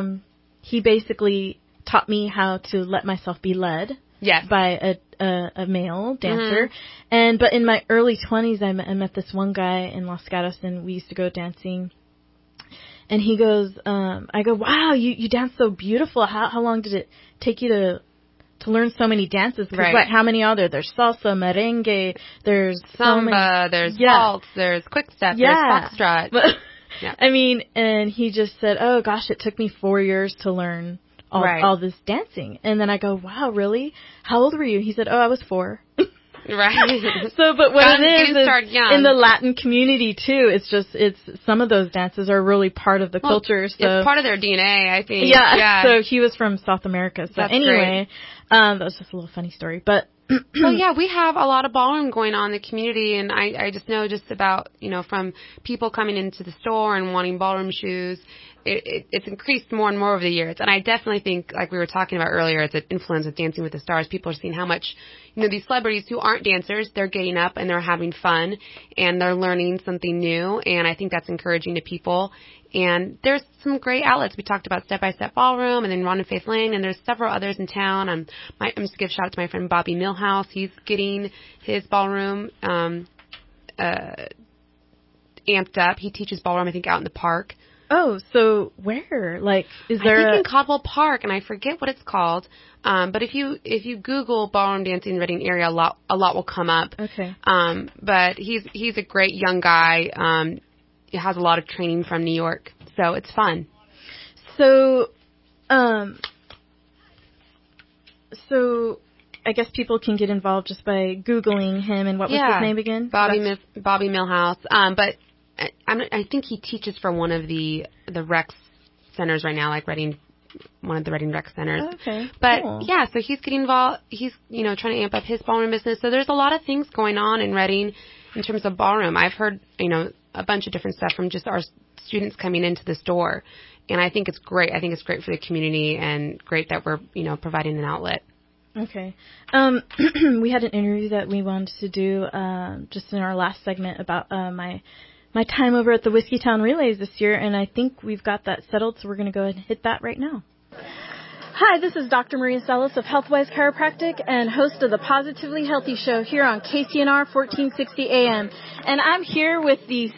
basically taught me how to let myself be led. Yes. By a male dancer. Mm-hmm. But in my early 20s, I met this one guy in Los Gatos, and we used to go dancing. And he goes, I go, wow, you dance so beautiful. How long did it take you to learn so many dances? Because right. How many are there? There's salsa, merengue, there's samba, there's waltz, there's quick step, there's foxtrot. Yeah. I mean, and he just said, oh gosh, it took me 4 years to learn all this dancing. And then I go, wow, really? How old were you? He said, oh, I was 4. Right. So, but what it is in the Latin community too, it's some of those dances are really part of the culture. So it's part of their DNA, I think. Yeah. So he was from South America. So that's anyway, that was just a little funny story, but. Well, yeah, we have a lot of ballroom going on in the community, and I just know just about, from people coming into the store and wanting ballroom shoes. It's increased more and more over the years. And I definitely think, like we were talking about earlier, it's an influence of Dancing with the Stars. People are seeing how much, these celebrities who aren't dancers, they're getting up and they're having fun and they're learning something new. And I think that's encouraging to people. And there's some great outlets. We talked about Step by Step Ballroom and then Ron and Faith Lane, and there's several others in town. I'm just going to give a shout out to my friend Bobby Millhouse. He's getting his ballroom amped up. He teaches ballroom, I think, out in the park. Oh, so where? Like, is there? I think in Caldwell Park, and I forget what it's called. But if you Google ballroom dancing in the Reading area, a lot will come up. Okay. But he's a great young guy. He has a lot of training from New York, so it's fun. So I guess people can get involved just by Googling him. And what was his name again? Bobby Millhouse. But I think he teaches for one of the rec centers right now, like one of the Reading rec centers. Okay. But cool. So he's getting involved. He's trying to amp up his ballroom business. So there's a lot of things going on in Reading in terms of ballroom. I've heard a bunch of different stuff from just our students coming into this door, and I think it's great. I think it's great for the community and great that we're providing an outlet. Okay. We had an interview that we wanted to do just in our last segment about my time over at the Whiskeytown Relays this year, and I think we've got that settled, so we're going to go ahead and hit that right now. Hi, this is Dr. Maria Salas of Healthwise Chiropractic and host of the Positively Healthy Show here on KCNR 1460 AM. And I'm here with the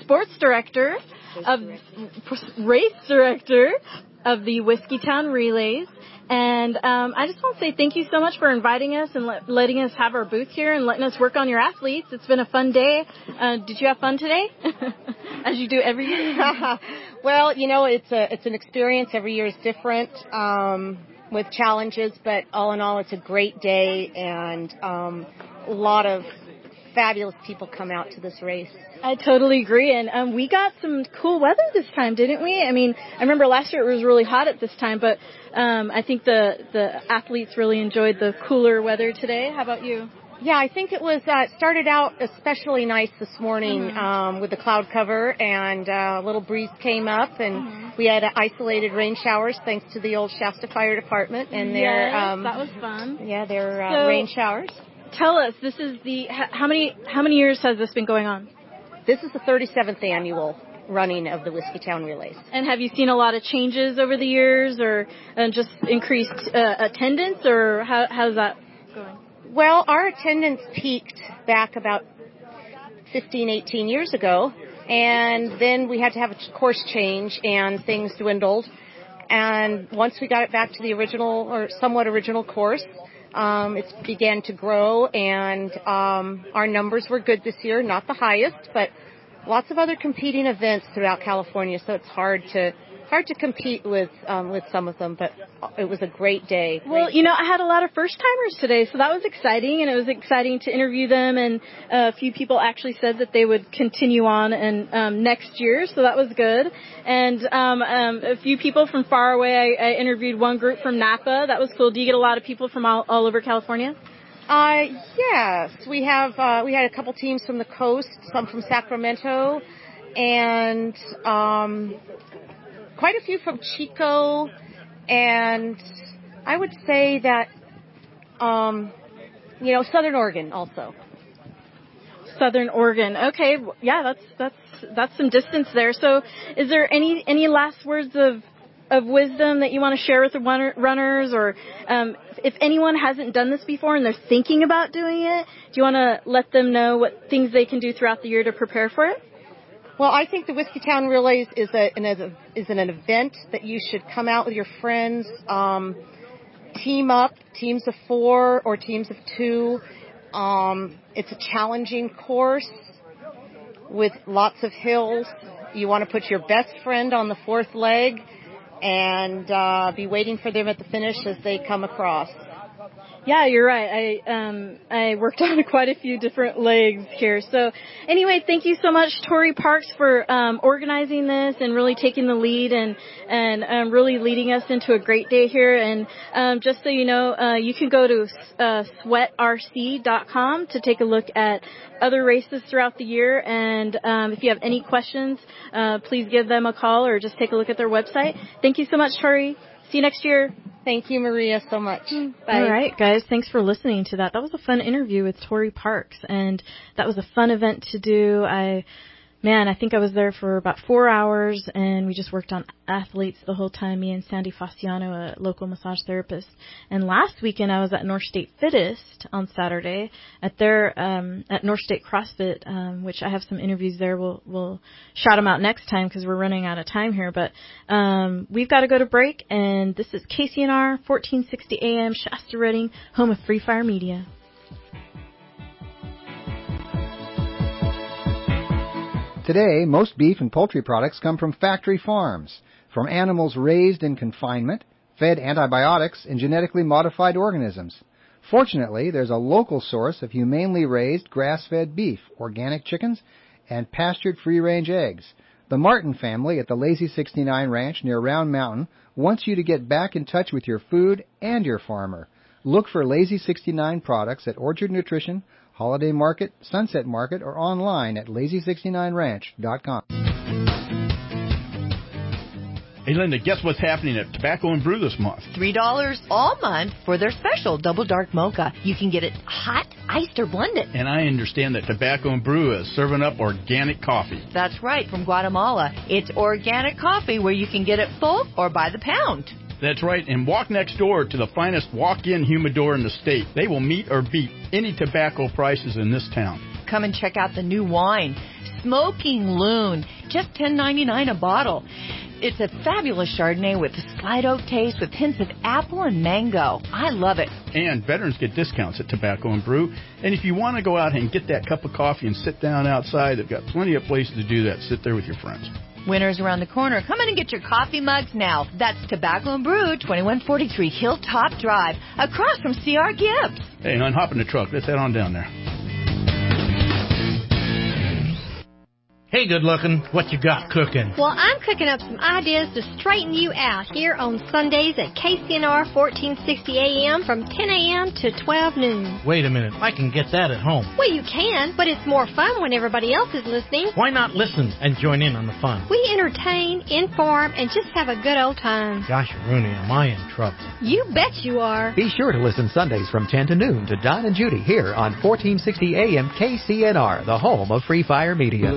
race director of the Whiskeytown Relays. And I just want to say thank you so much for inviting us and letting us have our booth here and letting us work on your athletes. It's been a fun day. Did you have fun today? As you do every year? Well, it's an experience. Every year is different with challenges, but all in all, it's a great day, and a lot of fabulous people come out to this race. I totally agree, and we got some cool weather this time, didn't we? I mean, I remember last year it was really hot at this time, but I think the athletes really enjoyed the cooler weather today. How about you? Yeah, I think it was started out especially nice this morning with the cloud cover, and a little breeze came up, and we had isolated rain showers thanks to the old Shasta Fire Department and their that was fun. Yeah, their rain showers. Tell us, this is how many years has this been going on? This is the 37th annual running of the Whiskeytown Relays. And have you seen a lot of changes over the years, or just increased attendance, or how's that going? Well, our attendance peaked back about 15, 18 years ago, and then we had to have a course change, and things dwindled. And once we got it back to the original or somewhat original course, it began to grow, and our numbers were good this year, not the highest, but lots of other competing events throughout California, so it's hard to compete with some of them, but it was a great day. Well, I had a lot of first-timers today, so that was exciting, and it was exciting to interview them, and a few people actually said that they would continue on and next year, so that was good. And a few people from far away, I interviewed one group from Napa. That was cool. Do you get a lot of people from all over California? Yes. We had a couple teams from the coast, some from Sacramento, and quite a few from Chico, and I would say that, Southern Oregon also. Southern Oregon. Okay. Yeah, that's some distance there. So is there any last words of wisdom that you want to share with the runners, or if anyone hasn't done this before and they're thinking about doing it, do you want to let them know what things they can do throughout the year to prepare for it? Well, I think the Whiskeytown Relays is an event that you should come out with your friends, team up, teams of 4 or teams of 2. It's a challenging course with lots of hills. You want to put your best friend on the 4th leg and be waiting for them at the finish as they come across. Yeah, you're right. I worked on quite a few different legs here. So anyway, thank you so much, Tori Parks, for organizing this and really taking the lead and really leading us into a great day here. And just so you know, you can go to sweatrc.com to take a look at other races throughout the year. And if you have any questions, please give them a call or just take a look at their website. Thank you so much, Tori. See you next year. Thank you, Maria, so much. Bye. All right, guys. Thanks for listening to that. That was a fun interview with Tori Parks, and that was a fun event to do. I man, I think I was there for about 4 hours, and we just worked on athletes the whole time, me and Sandy Fasciano, a local massage therapist. And last weekend, I was at North State Fittest on Saturday at their at North State CrossFit, which I have some interviews there. We'll shout them out next time because we're running out of time here. But we've got to go to break, and this is KCNR 1460 AM, Shasta Redding, home of Free Fire Media. Today, most beef and poultry products come from factory farms, from animals raised in confinement, fed antibiotics, and genetically modified organisms. Fortunately, there's a local source of humanely raised grass-fed beef, organic chickens, and pastured free-range eggs. The Martin family at the Lazy 69 Ranch near Round Mountain wants you to get back in touch with your food and your farmer. Look for Lazy 69 products at Orchard Nutrition, Holiday Market, Sunset Market, or online at lazy69ranch.com. Hey, Linda, guess what's happening at Tobacco and Brew this month? $3 all month for their special Double Dark Mocha. You can get it hot, iced, or blended. And I understand that Tobacco and Brew is serving up organic coffee. That's right, from Guatemala. It's organic coffee where you can get it full or by the pound. That's right, and walk next door to the finest walk-in humidor in the state. They will meet or beat any tobacco prices in this town. Come and check out the new wine, Smoking Loon, just $10.99 a bottle. It's a fabulous Chardonnay with a slight oak taste with hints of apple and mango. I love it. And veterans get discounts at Tobacco and Brew. And if you want to go out and get that cup of coffee and sit down outside, they've got plenty of places to do that. Sit there with your friends. Winter's around the corner. Come in and get your coffee mugs now. That's Tobacco and Brew, 2143 Hilltop Drive, across from C.R. Gibbs. Hey, unhop in the truck. Let's head on down there. Hey, good looking, what you got cooking? Well, I'm cooking up some ideas to straighten you out here on Sundays at KCNR 1460 AM from 10 AM to 12 noon. Wait a minute, I can get that at home. Well, you can, but it's more fun when everybody else is listening. Why not listen and join in on the fun? We entertain, inform, and just have a good old time. Gosh, Rooney, am I in trouble? You bet you are. Be sure to listen Sundays from 10 to noon to Don and Judy here on 1460 AM KCNR, the home of Free Fire Media.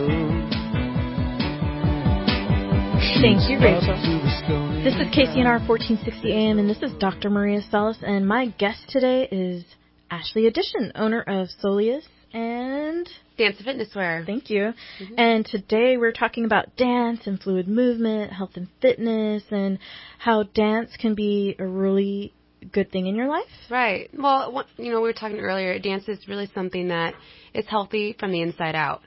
Thank you, Rachel. This is KCNR 1460 AM, and this is Dr. Maria Salas, and my guest today is Ashley Addition, owner of Soleus and Dance and Fitness Wear. Thank you. Mm-hmm. And today we're talking about dance and fluid movement, health and fitness, and how dance can be a really good thing in your life. Right. Well, we were talking earlier, dance is really something that is healthy from the inside out.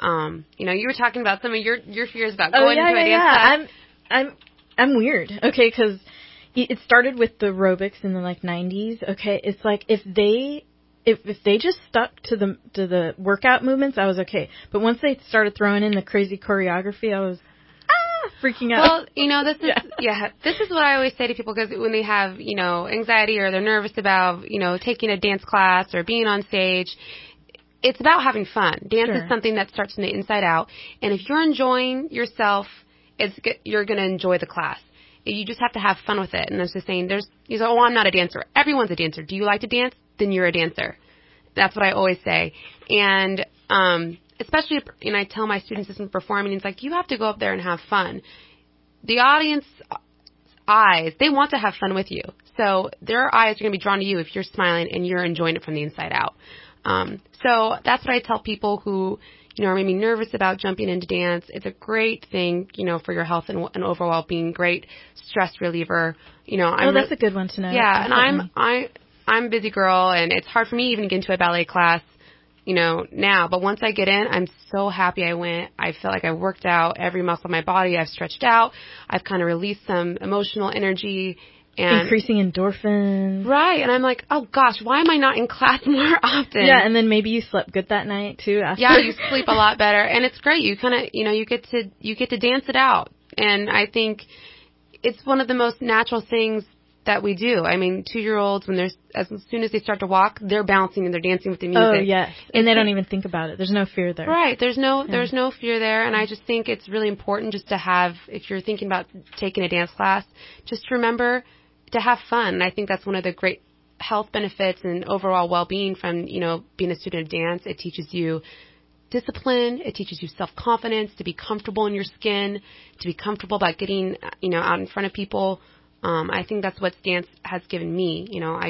You were talking about some of your fears about going into a dance class. I'm weird, okay, because it started with the aerobics in the 90s. Okay, it's like if they just stuck to the workout movements, I was okay. But once they started throwing in the crazy choreography, I was freaking out. Well, this is what I always say to people, because when they have anxiety or they're nervous about taking a dance class or being on stage. It's about having fun. Dance is something that starts from the inside out. And if you're enjoying yourself, you're going to enjoy the class. You just have to have fun with it. And there's just saying, I'm not a dancer. Everyone's a dancer. Do you like to dance? Then you're a dancer. That's what I always say. And especially, I tell my students this in performing, it's like, you have to go up there and have fun. The audience eyes, they want to have fun with you. So their eyes are going to be drawn to you if you're smiling and you're enjoying it from the inside out. So that's what I tell people who, are maybe nervous about jumping into dance. It's a great thing, for your health and overall well-being, great stress reliever. That's a good one to know. Yeah, definitely. And I'm a busy girl, and it's hard for me even to get into a ballet class, now. But once I get in, I'm so happy I went. I feel like I worked out every muscle of my body. I've stretched out. I've kind of released some emotional energy. And increasing endorphins. Right. And I'm like, oh, gosh, why am I not in class more often? Yeah, and then maybe you slept good that night, too. After. Yeah, you sleep a lot better. And it's great. You kind of, you get to dance it out. And I think it's one of the most natural things that we do. I mean, 2-year-olds, as soon as they start to walk, they're bouncing and they're dancing with the music. Oh, yeah. And they don't even think about it. There's no fear there. Right. There's no fear there. And I just think it's really important just to have, if you're thinking about taking a dance class, just remember to have fun. And I think that's one of the great health benefits and overall well-being from, being a student of dance. It teaches you discipline. It teaches you self-confidence, to be comfortable in your skin, to be comfortable about getting, out in front of people. I think that's what dance has given me.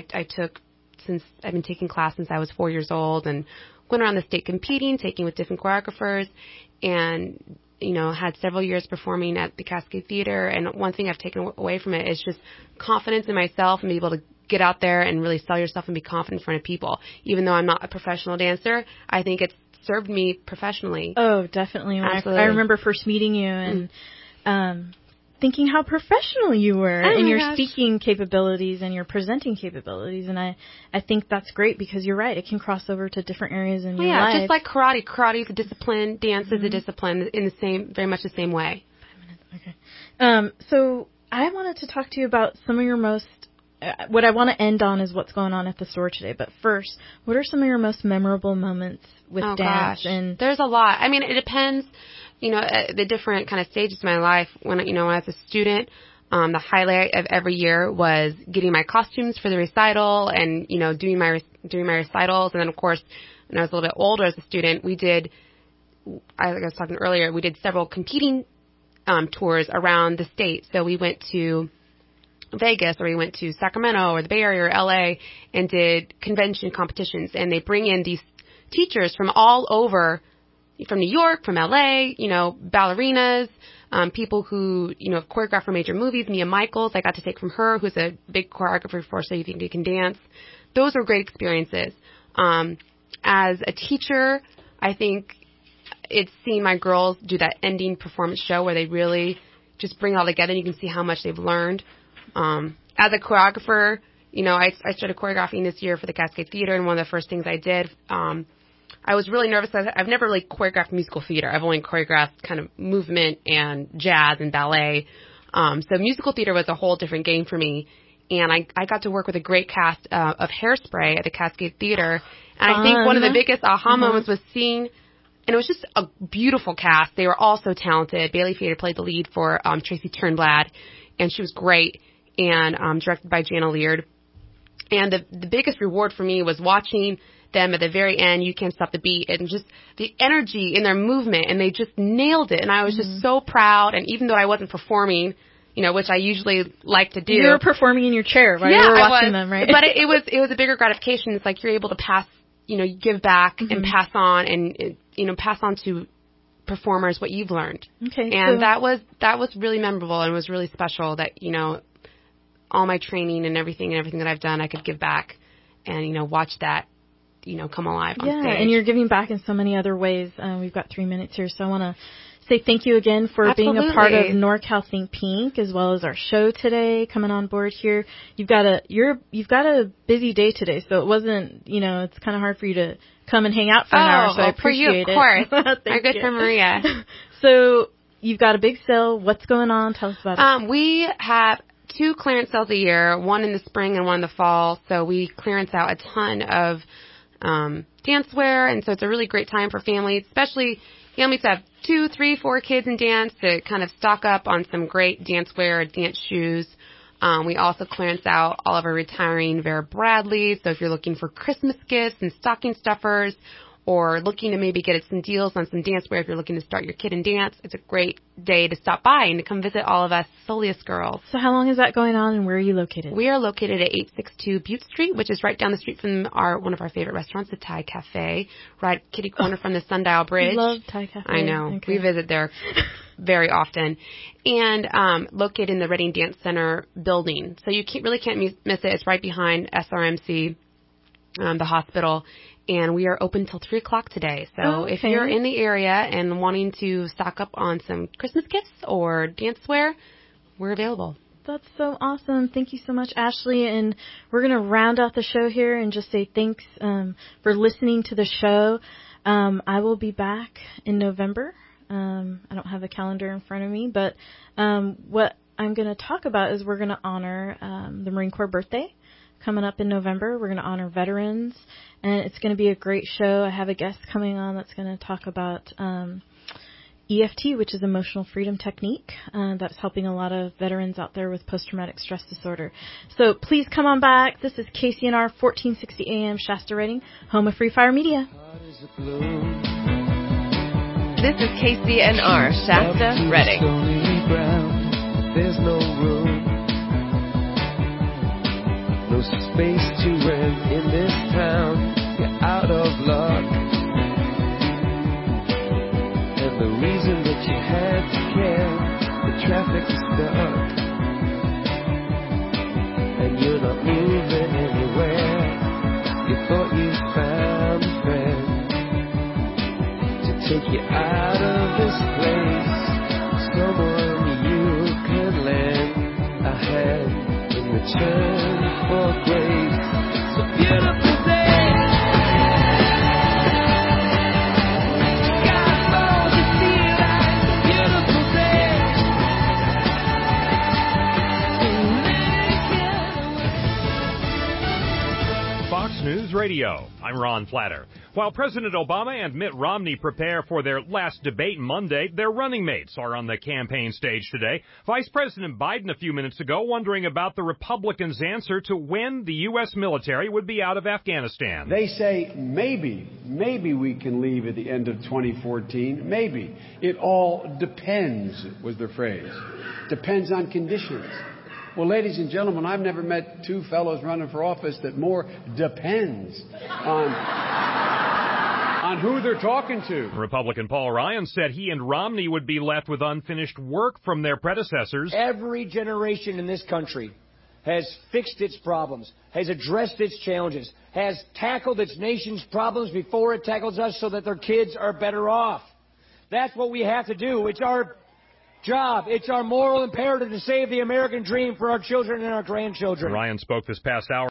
I've been taking class since I was 4 years old and went around the state competing, taking with different choreographers, and, had several years performing at the Cascade Theater. And one thing I've taken away from it is just confidence in myself and be able to get out there and really sell yourself and be confident in front of people. Even though I'm not a professional dancer, I think it's served me professionally. Oh, definitely. Absolutely. I remember first meeting you and thinking how professional you were in your speaking capabilities and your presenting capabilities. And I think that's great because you're right. It can cross over to different areas in your life. Yeah, just like karate. Karate is a discipline. Dance is a discipline in very much the same way. 5 minutes. Okay. So I wanted to talk to you about some of your most, what I want to end on is what's going on at the store today. But first, what are some of your most memorable moments with dance? Gosh. And there's a lot. I mean, it depends. The different kind of stages of my life. When I was a student, the highlight of every year was getting my costumes for the recital and, doing my recitals. And then, of course, when I was a little bit older as a student, like I was talking earlier, we did several competing tours around the state. So we went to Vegas, or we went to Sacramento or the Bay Area or LA and did convention competitions. And they bring in these teachers from all over, from New York, from LA, ballerinas, people who, have choreographed for major movies. Mia Michaels, I got to take from her, who's a big choreographer for So You Think You Can Dance. Those were great experiences. As a teacher, I think it's seeing my girls do that ending performance show where they really just bring it all together and you can see how much they've learned. As a choreographer, I started choreographing this year for the Cascade Theater, and one of the first things I did, I was really nervous. I've never really choreographed musical theater. I've only choreographed kind of movement and jazz and ballet. So musical theater was a whole different game for me. And I got to work with a great cast of Hairspray at the Cascade Theater. And I think one of the biggest aha moments was seeing, and it was just a beautiful cast. They were all so talented. Bailey Fader played the lead for Tracy Turnblad, and she was great, and directed by Jana Leard. And the biggest reward for me was watching them at the very end, You Can't Stop the Beat, and just the energy in their movement, and they just nailed it. And I was just so proud. And even though I wasn't performing, which I usually like to do. You were performing in your chair while you were watching them, right? But it was a bigger gratification. It's like you're able to pass, give back and pass on, and pass on to performers what you've learned. Okay. And that was really memorable and was really special that, all my training and everything that I've done, I could give back and, watch that, come alive on stage. Yeah, and you're giving back in so many other ways. We've got 3 minutes here, so I want to say thank you again for being a part of NorCal Think Pink, as well as our show today, coming on board here. You've got a busy day today, so it wasn't, it's kind of hard for you to come and hang out for an hour, so I appreciate it. For you, of course. My good friend Maria. So you've got a big sale. What's going on? Tell us about it. We have 2 clearance sales a year, one in the spring and one in the fall. So we clearance out a ton of dancewear, and so it's a really great time for families, especially families that have 2, 3, 4 kids in dance, to kind of stock up on some great dancewear, dance shoes. We also clearance out all of our retiring Vera Bradley. So if you're looking for Christmas gifts and stocking stuffers, or looking to maybe get some deals on some dancewear if you're looking to start your kid in dance, it's a great day to stop by and to come visit all of us Soleus girls. So how long is that going on, and where are you located? We are located at 862 Butte Street, which is right down the street from one of our favorite restaurants, the Thai Cafe, right kitty corner from the Sundial Bridge. I love Thai Cafe. I know. Okay. We visit there very often. And located in the Reading Dance Center building. So you really can't miss it. It's right behind SRMC, the hospital. And we are open till 3 o'clock today. So if you're in the area and wanting to stock up on some Christmas gifts or dancewear, we're available. That's so awesome. Thank you so much, Ashley. And we're going to round out the show here and just say thanks for listening to the show. I will be back in November. I don't have a calendar in front of me, but what I'm going to talk about is we're going to honor the Marine Corps birthday. Coming up in November, we're going to honor veterans, and it's going to be a great show. I have a guest coming on that's going to talk about EFT, which is Emotional Freedom Technique, that's helping a lot of veterans out there with post-traumatic stress disorder. So please come on back. This is KCNR 1460 AM Shasta Reading, home of Free Fire Media. This is KCNR, Shasta, Redding. There's no room, no space to rent in this town. You're out of luck, and the reason that you had to care, the traffic's stuck, and you're not moving anywhere. You thought you found a friend to take you out of this place, someone you can lend a hand in return for grace. It's a beautiful day. God knows you feel like it's a beautiful day. Fox News Radio. I'm Ron Flatter. While President Obama and Mitt Romney prepare for their last debate Monday, their running mates are on the campaign stage today. Vice President Biden a few minutes ago wondering about the Republicans' answer to when the U.S. military would be out of Afghanistan. They say maybe we can leave at the end of 2014. Maybe. It all depends, was their phrase. Depends on conditions. Well, ladies and gentlemen, I've never met two fellows running for office that more depends on who they're talking to. Republican Paul Ryan said he and Romney would be left with unfinished work from their predecessors. Every generation in this country has fixed its problems, has addressed its challenges, has tackled its nation's problems before it tackles us so that their kids are better off. That's what we have to do. It's our job. It's our moral imperative to save the American dream for our children and our grandchildren. Ryan spoke this past hour